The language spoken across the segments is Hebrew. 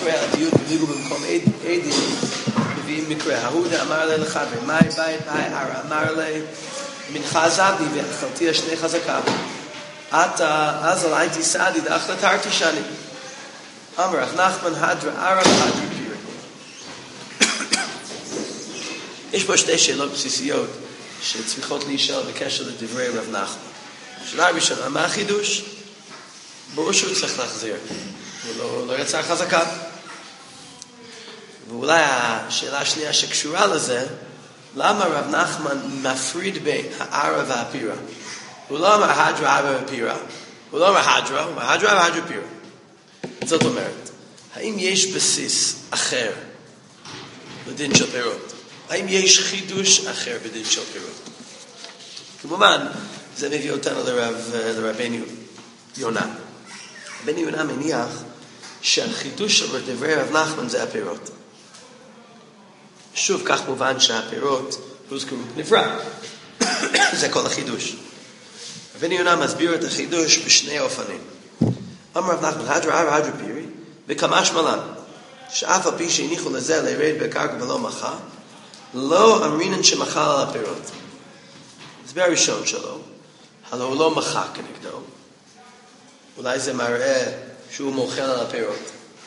מקרה הדיון בליגו במקום עדים, מביאים מקרה. ההודה אמר לי לחבר, מאי בית ערה, אמר לי, מנחה זדני ואכלתי השני חזקה. אתה, אז על הייתי סעדי, דאכלה תרתי שני. אמר, אך נחמן הדרה ערה והדרה פירי. יש פה שתי שאלות בסיסיות שצריכות להישאל בקשר לדברי רב נחמן. שאלה ראשונה, מה החידוש? ברור שהוא צריך להחזיר. הוא לא יצא חזקה. ואולי השאלה השנייה שקשורה לזה, למה רב נחמן מפריד בין הערה והפירה? הוא לא אמר הדרה ערה ופירה. הוא לא אומר הדרה, הוא אומר הדרה והדרה פירה. זאת אומרת, האם יש בסיס אחר בדין של פירות? האם יש חידוש אחר בדין של פירות? כמובן, זה מביא אותנו לרבנו יונה. רבנו יונה מניח שהחידוש של דברי רב נחמן זה הפירות. שוב, כך מובן שהפירות הוזכרו בנפרד. זה כל החידוש. רבנו יונה מסביר את החידוש בשני אופנים. אמר רב נחמן, הדרה ערה הדרה פירי, וכמה שמלן, שאף על פי שהניחו לזה לירד בקרקע ולא מחה, לא אמרינן שמחל על הפירות. הסבר הראשון שלו, הלא הוא לא מחה כנגדו. אולי זה מראה שהוא מוכל על הפירות.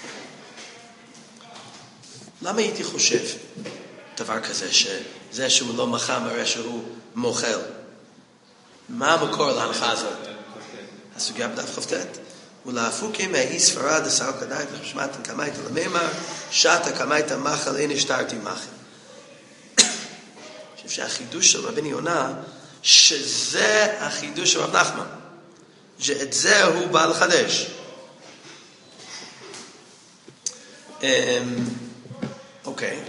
למה הייתי חושב דבר כזה, שזה שהוא לא מחה מראה שהוא מוכל? מה המקור להנחה הזאת? הסוגיה בדף כ"ט. ולהפוקים מהאי ספרד עשר כדאית וחשמתן כמית לממר, שתה כמית מחל אין השתרתי מחל. אני חושב שהחידוש של רבנו יונה, שזה החידוש של רב נחמן. שאת זה הוא בא לחדש. אוקיי.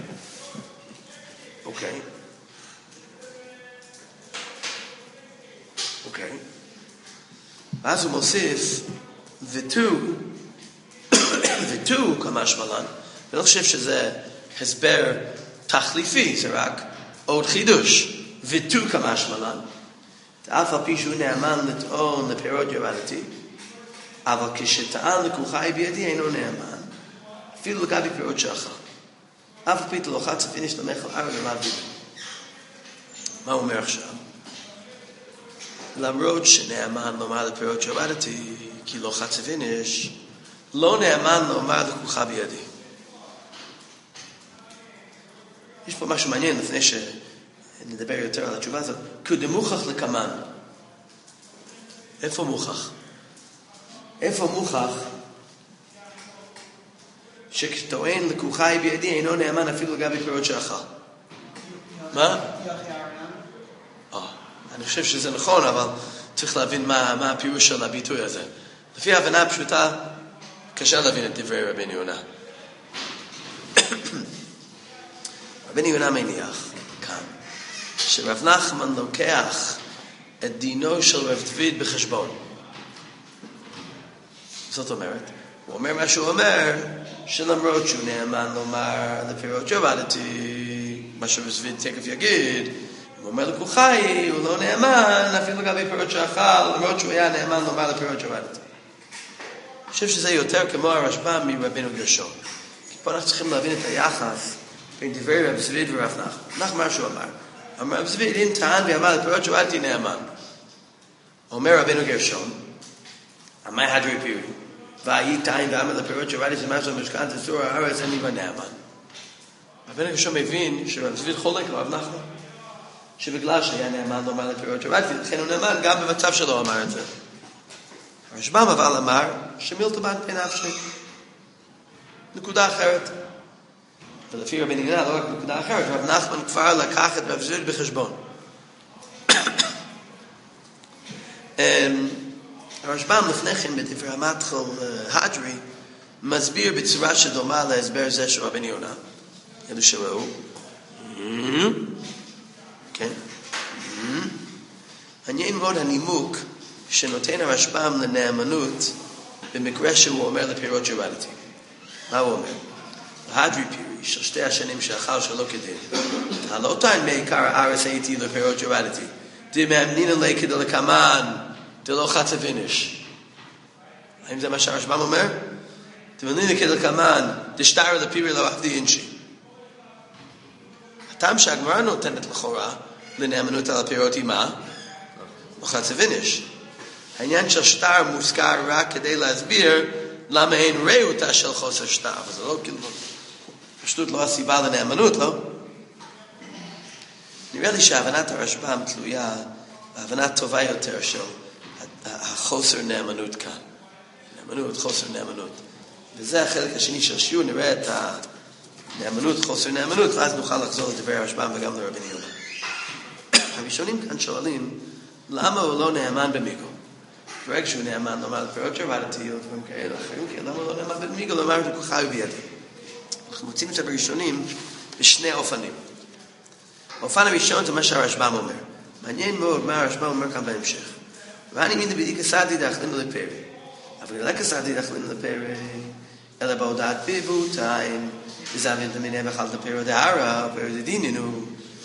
ואז הוא מוסיף, ותו כמה שמלן. אני לא חושב שזה הסבר תחליפי, זה רק עוד חידוש. ותו כמה שמלן. אף על פי שהוא נאמן לטעון לפירות ירדתי, אבל כשטען לקוחי בידי אינו נאמן, אפילו לגבי פירות שאכל. אף על פי תלוחץ הפיניש למחל ערה ולאו דיבר. מה הוא אומר עכשיו? למרות שנאמן לומר לפירות ירדתי, כי לא חץ הפיניש, לא נאמן לומר לקוחה בידי. יש פה משהו מעניין לפני שנדבר יותר על התשובה הזאת. כדמוכח לקמן. איפה מוכח? איפה מוכח שכשטוען לקוחי בידי אינו נאמן אפילו לגבי פירות שאכל? מה? אני חושב שזה נכון, אבל צריך להבין מה הפירוש של הביטוי הזה. לפי ההבנה הפשוטה, קשה להבין את דברי רבנו יונה. רבנו יונה מניח כאן, שרב נחמן לוקח את דינו של רב דוד בחשבון. זאת אומרת, הוא אומר מה שהוא אומר, שלמרות שהוא נאמן לומר לפירות ירדתי, מה שרב דוד תכף יגיד, הוא אומר לקוחי, הוא לא נאמן, אפילו לגבי פירות שאכל, למרות שהוא היה נאמן לומר לפירות ירדתי. אני חושב שזה יותר כמו הרשב"ם מרבנו גרשון. כי פה אנחנו צריכים להבין את היחס בין דברי רב זביד ורב נחמן. נחמן מה שהוא אמר. אמר רב זביד, אם טען ואמר לפירות ירדתי נאמן. אומר רבנו גרשון, אמר הדרי פירי, והאי טען ואמר לפירות ירדתי זה משהו משכן תצור הארץ, אין לי בנאמן. רבנו גרשון מבין שרב זביד חולק לרב נחמן. שבגלל שהיה נאמן לומר לפירות ירדתי, לכן הוא נאמן גם במצב שלא אמר את זה. הרשב"ם אבל אמר שמילתא בן פי נפשי. נקודה אחרת. ולפי רבנו יונה לא רק נקודה אחרת, רב נחמן כבר לקח את רב זביד בחשבון. הרשב"ם לפני כן בדברי המתחל הדרי מסביר בצורה שדומה להסבר זה של רבנו יונה. אלו שראו. כן? מעניין מאוד הנימוק שנותן הרשב"ם לנאמנות במקרה שהוא אומר לפירות ירדתי. מה הוא אומר? להדרי פירי של שתי השנים שאכל שלא כדין. הלא טען מעיקר הארץ הייתי לפירות ירדתי. דמאמנין עלי כדי לקמן דלא חץ הפיניש. האם זה מה שהרשב"ם אומר? תבנין כדלקמן, דשטר לפירי לא עבדי אינשי. הטעם שהגמרא נותנת לכאורה לנאמנות על הפירות היא מה? לחץ הוויניש. העניין של שטר מוזכר רק כדי להסביר למה אין ראותה של חוסר שטר, אבל זה לא כאילו, פשוט לא הסיבה לנאמנות, לא? נראה לי שהבנת הרשב"ם תלויה בהבנה טובה יותר של החוסר נאמנות כאן. נאמנות, חוסר נאמנות. וזה החלק השני של שיעור, נראה את הנאמנות, חוסר נאמנות, ואז נוכל לחזור לדברי הרשב"ם וגם לרבן יהודה. הראשונים כאן שואלים, למה הוא לא נאמן במיגו? ברגע שהוא נאמן, לומר לפירות שרבדתי, או דברים כאלה אחרים, למה הוא לא נאמן במיגו? לומר את כוחי ובידי. אנחנו מוצאים את זה בראשונים בשני אופנים. האופן הראשון זה מה שהרשב"ם אומר. מעניין מאוד מה הרשב"ם אומר כאן בהמשך. ואני מין בדי כסעדי דאכלין לפרי. אבל לא כסעדי דאכלין לפרי, אלא בהודעת ביבותיים, וזמין דמיני ואכלת פירות הערה, פירות דדינינו.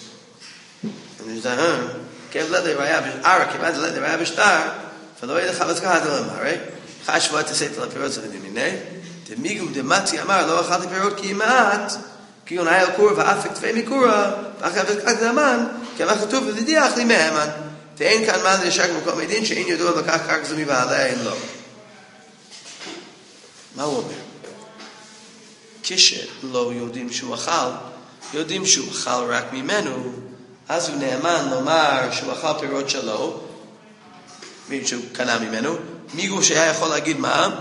כיוון לדי ראיה בשטר, ולא יהיה לך בזכת אלם, הרי חי שבוע תסית על הפירות זה דמיני, דמיגו דמצי אמר, לא אכלתי פירות כי מעט, כי הוא נהיה על קורא ואפק תפי מקורא, ואחרי אבקת נאמן, כי אמר כתוב ודידי אכלי מהמן, ואין כאן מה לישק במקום הדין, שאין ידוע לקח קרק זומי ועליה אין לו. מה הוא אומר? כשלא יודעים שהוא אכל, יודעים שהוא אכל רק ממנו, אז הוא נאמן לומר שהוא אכל פירות שלו, שהוא קנה ממנו, מיגו שהיה יכול להגיד מה?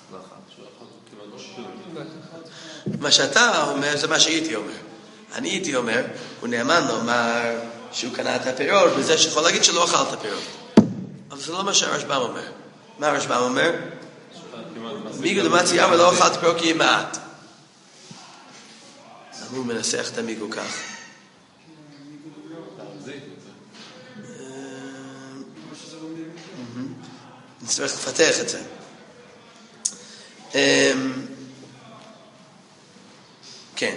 מה שאתה אומר זה מה שהייתי אומר. אני הייתי אומר, הוא נאמן לומר שהוא קנה את הפירות, בזה שיכול להגיד שלא אכל את הפירות. אבל זה לא מה שהרשב"ם אומר. מה הרשב"ם אומר? מיגו דמצי אמר לא אכל את הפירות כי יהיה מעט. למה הוא מנסח את המיגו כך? נצטרך לפתח את זה. כן.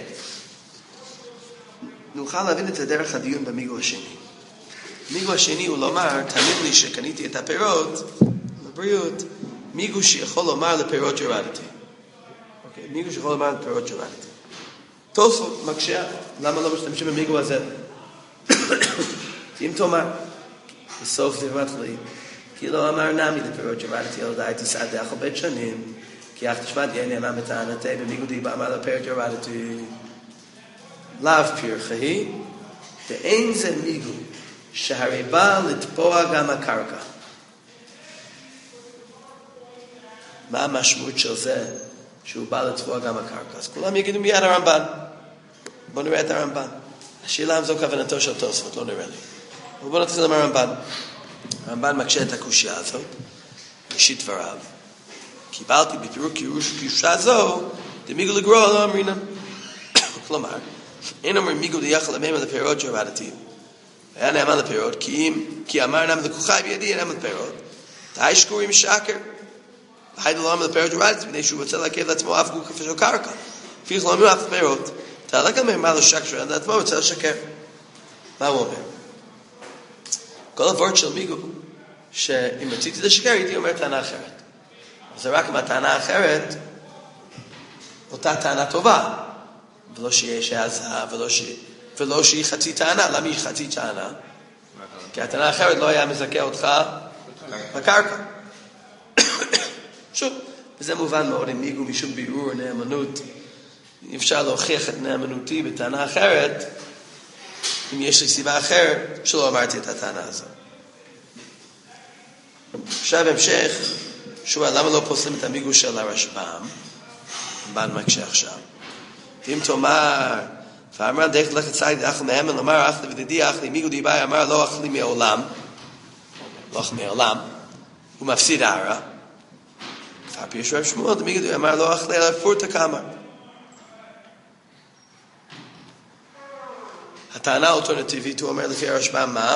נוכל להבין את זה דרך הדיון במיגו השני. מיגו השני הוא לומר, תאמין לי שקניתי את הפירות, לבריאות, מיגו שיכול לומר לפירות ירדתי. אוקיי, מיגו שיכול לומר לפירות ירדתי. תוספות מקשה, למה לא משתמשים במיגו הזה? אם תאמר, בסוף דברת לי, כי לא אמר נמי לפירות ירדתי, ילדה הייתי סעדך על בית שנים, כי אך תשמע די נאמן בטענתי, במיגו דיבה אמר לפירות ירדתי, לאו פרחי, ואין זה מיגו, שהרי בא לטבוע גם הקרקע. מה המשמעות של זה, שהוא בא לטבוע גם הקרקע? אז כולם יגידו מיד הרמב"ן. בואו נראה את הרמב"ן. השאלה אם זו כוונתו של תוספות, לא נראה לי. אבל בואו נתחיל עם הרמב"ן. הרמב"ן מקשה את הקושיה הזאת, ראשית דבריו. קיבלתי בפירוק קושיה זו, דמיגו לגרוע לא אמרינם. כלומר, אין אומר מיגו דיחל למים על הפירות שרדתי. היה נאמן לפירות, כי אמר נאמן לכוחי בידי, נאמן לפירות. תהי שקורי משקר. והיידה לא אמר לפירות שרדתי, בני שהוא רוצה להקב לעצמו אף גוף של קרקע. פיך לא אמרו אף פירות. תהלק על מה לשקר שרדתי לעצמו, רוצה לשקר. מה הוא אומר? כל הוורד של מיגו, שאם רציתי לשקר, הייתי אומר טענה אחרת. זה רק אם הטענה האחרת, אותה טענה טובה. ולא שיש הזהה, ולא שהיא חצי טענה. למה היא חצי טענה? כי הטענה האחרת לא היה מזכה אותך בקרקע. שוב, וזה מובן מאוד, אם מיגו משום בירור או נאמנות, אפשר להוכיח את נאמנותי בטענה אחרת, אם יש לי סיבה אחרת, שלא אמרתי את הטענה הזאת. עכשיו המשך, שואל, למה לא פוסלים את המיגו של הרשב"ם? רמב"ן מקשה עכשיו. אם תאמר, ואמר דרך לכת צייד אכל מהמן, אמר אכלי ודידי אכלי, מיגו דיבי אמר לא אכלי מעולם, לא אכלי מעולם, הוא מפסיד הערה. כבר פירוש רב שמואל, מיגו דיבי אמר לא אכלי אלא פורתא קמא. הטענה האלטרנטיבית, הוא אומר לפי הרשב"ם מה?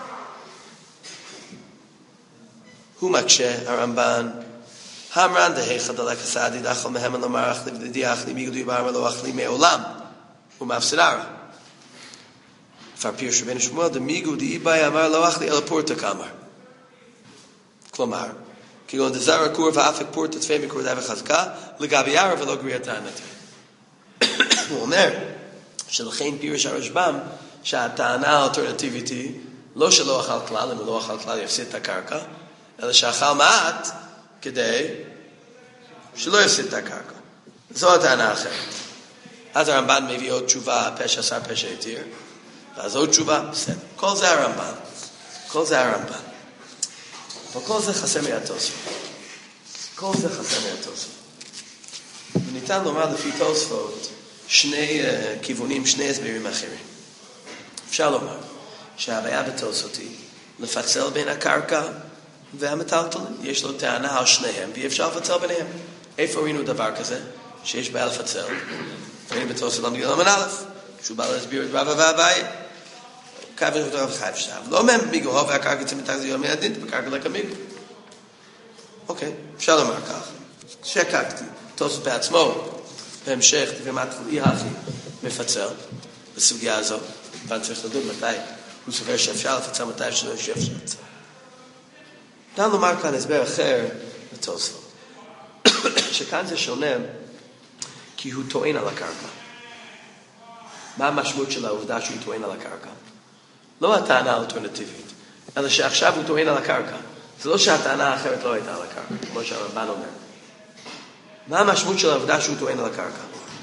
הוא מקשה, הרמב"ן, המרן דהיכא דלך סעדי דאכל מהמן לומר אכלי ודידי אכלי מיגו דיבי אמר לא אכלי מעולם, הוא מפסיד הערה. כבר פירוש רבנו שמואל, דמיגו דיבי אמר לא אכלי אלא פורתא קמא. כלומר, כגון דזר הקור ואף הקפור תתפי מקור די וחזקה, לגבי ערב ולא גריע טענתי. הוא אומר, שלכן פירש הרשב"ם, שהטענה האלטרנטיבית היא, לא שלא אכל כלל, אם הוא לא אכל כלל יפסיד את הקרקע, אלא שאכל מעט, כדי שלא יפסיד את הקרקע. זו הטענה אחרת. אז הרמב"ן מביא עוד תשובה, פשע עשר פשע התיר, ואז עוד תשובה, בסדר. כל זה הרמב"ן. כל זה הרמב"ן. אבל כל זה חסר מהתוספות. כל זה חסר מהתוספות. וניתן לומר לפי תוספות שני כיוונים, שני הסברים אחרים. אפשר לומר שהבעיה בתוספות היא לפצל בין הקרקע והמטלטלים. יש לו טענה על שניהם, ואי אפשר לפצל ביניהם. איפה ראינו דבר כזה? שיש בעיה לפצל. ראינו בתוספות למד גלמן א', שהוא בא להסביר את רבא ואביי. קו יש אותו רב חייב שתיו. לא מיגו, והקרקע יצא מתחת יום מהדין, בקרקע לקמיגו. אוקיי, אפשר לומר כך. שקקתי, תוספות בעצמו, בהמשך, ומת אי הכי מפצל בסוגיה הזו, ואני צריך לדון מתי הוא סובר שאפשר לפצל, מתי שלא יש אפשר לפצל. ניתן לומר כאן הסבר אחר לתוספות, שכאן זה שונה, כי הוא טוען על הקרקע. מה המשמעות של העובדה שהוא טוען על הקרקע? לא הטענה האלטרנטיבית, אלא שעכשיו הוא טוען על הקרקע. זה לא שהטענה האחרת לא הייתה על הקרקע, כמו שהרמב"ן אומר. מה המשמעות של העובדה שהוא טוען על הקרקע?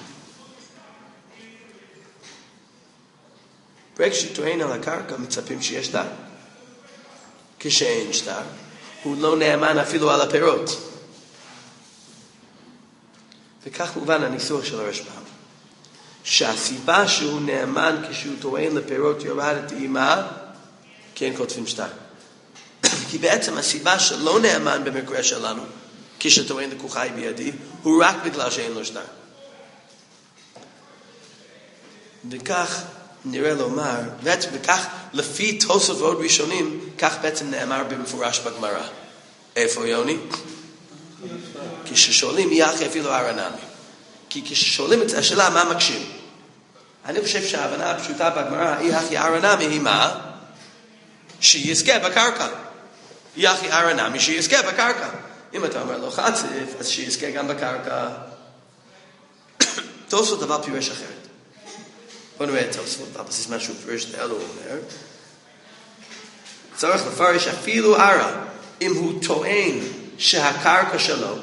ברגע שהוא טוען על הקרקע, מצפים שיש שטר. כשאין שטר, הוא לא נאמן אפילו על הפירות. וכך מובן הניסוח של הרשב"ם. שהסיבה שהוא נאמן כשהוא טוען לפירות יורדתי מה? כי אין כותבים שטר. כי בעצם הסיבה שלא נאמן במקרה שלנו, כשטוען לקוחי בידי, הוא רק בגלל שאין לו שטר. וכך נראה לומר, וכך לפי תוספות ראשונים, כך בעצם נאמר במפורש בגמרא. איפה יוני? כששואלים מי אחי אפילו ארנמי. כי כששואלים את השאלה מה מקשים? אני חושב שההבנה הפשוטה בגמרא, אי הכי ארנמי היא מה? שיזכה בקרקע. אי הכי ארנמי שיזכה בקרקע. אם אתה אומר לו חצף, אז שיזכה גם בקרקע. תוספות אבל פירש אחרת. בוא נראה את תוספות, אבל זה מה שהוא פירש את אלו אומר. צריך לפרש אפילו ערה, אם הוא טוען שהקרקע שלו,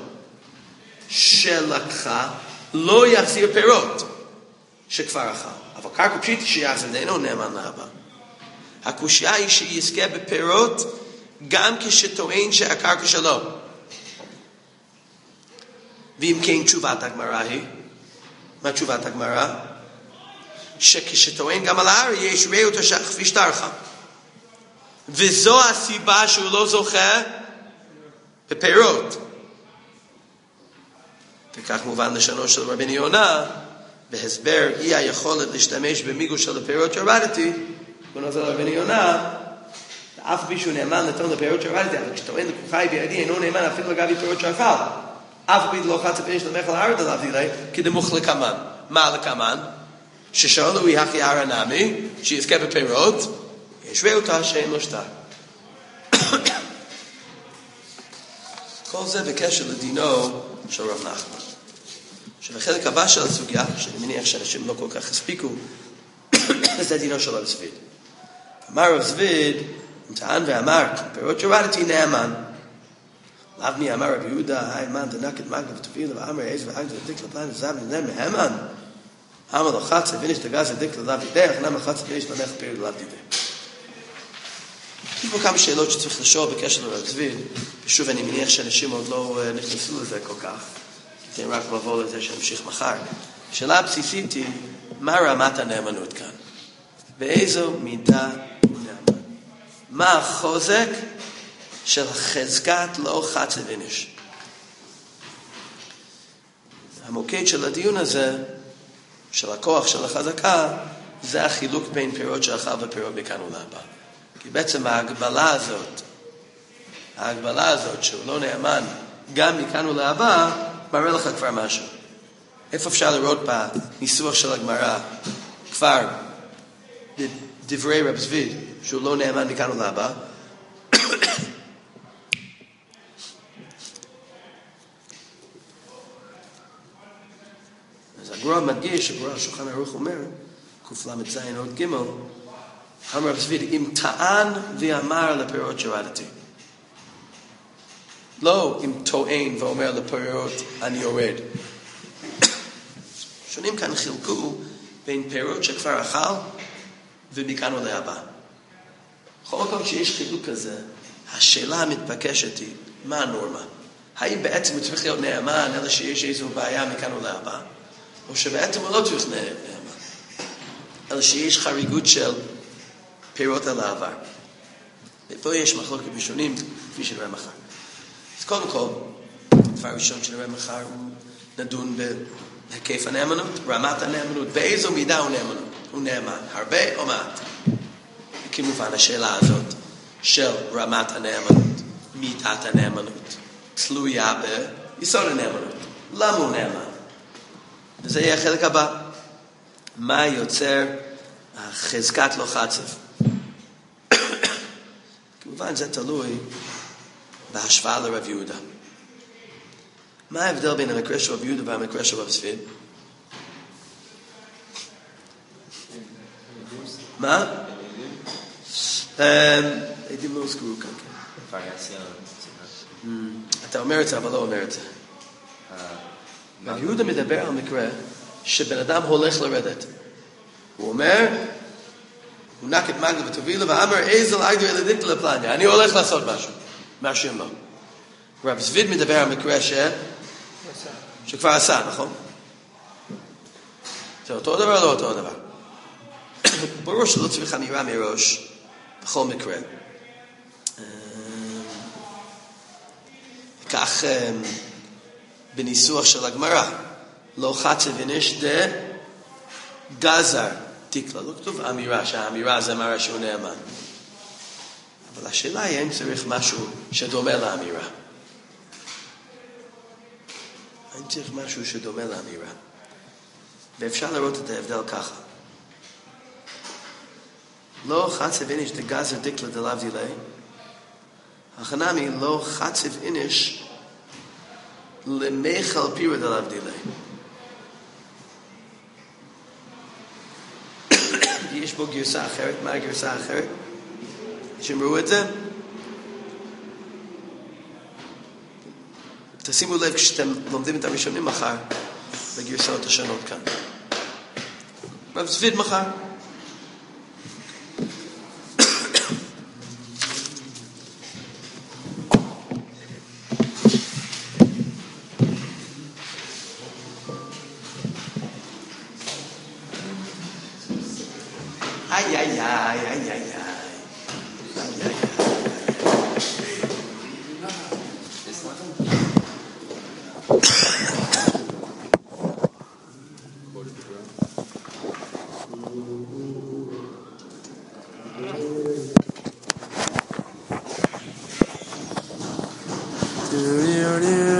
שלקחה, לא יחזיר פירות שכבר אכל. אבל קרקע פשיטי שיחזיר, אינו נאמן להבא. הקושיה היא שיזכה בפירות גם כשטוען שהקרקע שלו. ואם כן תשובת הגמרא היא, מה תשובת הגמרא? שכשטוען גם על הארי יש ראי אותו כפי שטרחה. וזו הסיבה שהוא לא זוכה בפירות. וכך מובן לשונו של רבני יונה, בהסבר אי היכולת להשתמש במיגו של הפירות יורדתי, בנוזל רבני יונה, אף מישהו נאמן לתון לפירות יורדתי, אבל כשטוען לקוחי בידי אינו נאמן אפילו לגבי פירות שאכל. אף ביד לא חצה פיש למך על הארד עליו דילי, כדמוך לקמן. מה לקמן? ששאלו הוא הכי ארנמי, שיזכה בפירות, יש ראו אותה שאין לו שטר. כל זה בקשר לדינו של רב נחמן. שבחלק הבא של הסוגיה, שאני מניח שאנשים לא כל כך הספיקו, זה דינו של רב זביד. אמר רב זביד, טען ואמר, פירות יורדתי נאמן. לאבני אמר רב יהודה, הימן דנקת מגדב ותובילה, ואמר איז ואגדל דיק לפלן וזב נלם מהמן. אמר לו חצה וניש דגז דיק ללב ידך, נאמר חצה וניש למח פירות ללב ידך. יש פה כמה שאלות שצריך לשאול בקשר לרב זביד, ושוב אני מניח שאנשים עוד לא נכנסו לזה כל כך, אתם רק לבוא לזה שנמשיך מחר. השאלה הבסיסית היא, מה רמת הנאמנות כאן? באיזו מידה הוא נאמן? מה החוזק של חזקת לא חצה וניש? המוקד של הדיון הזה, של הכוח של החזקה, זה החילוק בין פירות שאכל ופירות מכאן ולהבא. כי בעצם ההגבלה הזאת שהוא לא נאמן גם מכאן ולהבא, מראה לך כבר משהו. איפה אפשר לראות בניסוח של הגמרא כבר דברי רב זביד שהוא לא נאמן מכאן ולהבא? הגר"א מדגיש, הגר"א שולחן ערוך אומר, קל"ז עוד ג', אמר רב צבי, אם טען ואמר לפירות שירדתי. לא אם טוען ואומר לפירות אני יורד. שונים כאן חילקו בין פירות שכבר אכל ומכאן עולה הבא. בכל מקום שיש חילוק כזה, השאלה המתבקשת היא, מה הנורמה? האם בעצם הוא צריך להיות נאמן, אלא שיש איזו בעיה מכאן עולה הבא? או שבעצם הוא לא צריך נאמן, אלא שיש חריגות של פירות על העבר. ופה יש מחלוקת ראשונים, כפי שנראה מחר. אז קודם כל, דבר ראשון שנראה מחר, נדון בהיקף הנאמנות, רמת הנאמנות, באיזו מידה הוא נאמן, הרבה או מעט. כמובן השאלה הזאת של רמת הנאמנות, מידת הנאמנות, תלויה ביסוד הנאמנות. למה הוא נאמן? וזה יהיה החלק הבא. מה יוצר חזקת לא חצב? כמובן זה תלוי בהשוואה לרב יהודה. מה ההבדל בין המקרה של רב יהודה והמקרה של רב צבי? מה? עדים לא הוזכרו כאן. אתה אומר את זה אבל לא אומר את זה. רב יהודה מדבר על מקרה שבן אדם הולך לרדת. הוא אומר, הוא נק את מגלו ותובילה ואמר איזל אגדו ילדית לפלניה, אני הולך לעשות משהו, מאשים לו. רב צבי מדבר על מקרה שכבר עשה, נכון? זה אותו דבר או לא אותו דבר? ברור שלא צריך אמירה מראש בכל מקרה. כך בניסוח של הגמרא, לא חצה וניש דה גזר תקלה. לא כתוב אמירה, שהאמירה זה מראה שהוא נאמן. אבל השאלה היא אם צריך משהו שדומה לאמירה. האם צריך משהו שדומה לאמירה. ואפשר לראות את ההבדל ככה. לא חצב איניש דגזר דקלה דלאו דילי. החנמי לא חצב איניש למחל פירה דלאו דילי. יש בו גרסה אחרת. מה הגרסה האחרת? שמראו את זה? תשימו לב כשאתם לומדים את הראשונים מחר בגרסאות השונות כאן. רב צבי מחר. Ay, ay, ay, ay, ay, ay. Ay, ay, ay.